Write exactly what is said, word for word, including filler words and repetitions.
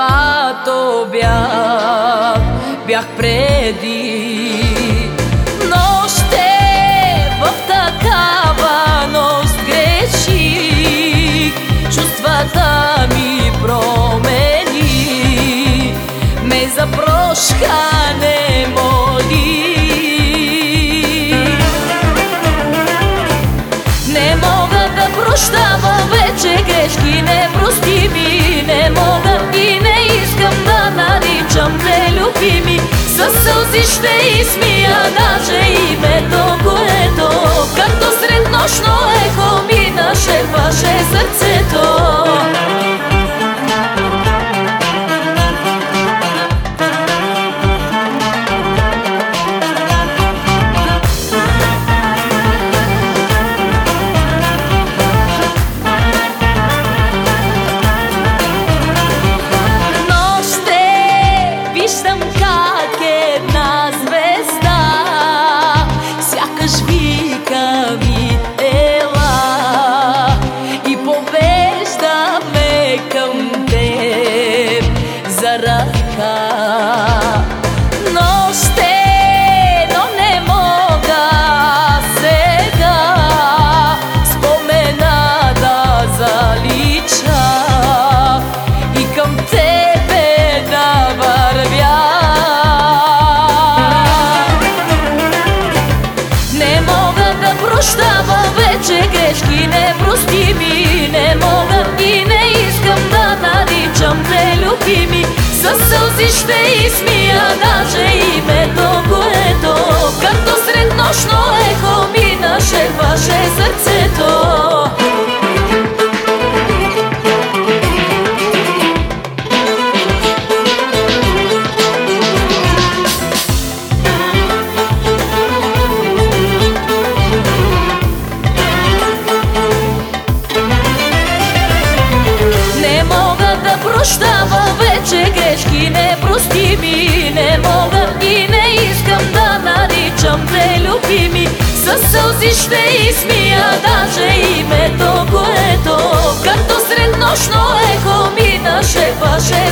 когато бях, бях преди. Но ще в такава нощ греших, чувствата ми промени, ме за прошка не моли. Не мога да прощавам вече грешки непростими, не мога и не искам да наричам те любими. Със сълзи ще изсмия даже името, което както сред нощно ехо ми нашепваше сърцето. Виждам как една звезда сякаш вика ми ела и повежда ме към теб за ръка. Но ще, но не мога сега спомена да залича и към тебе да вървя. Не мога да прощавам вече грешки непростими, не мога и не искам да наричам те любими. Със сълзи ще изсмия даже името, което както сред нощно ехо ми нашепваше сърцето. Прощавам вече грешки непростими, не мога и не искам да наричам те любими. Със сълзи ще изсмия даже името, което както сред нощно ехо ми нашепваше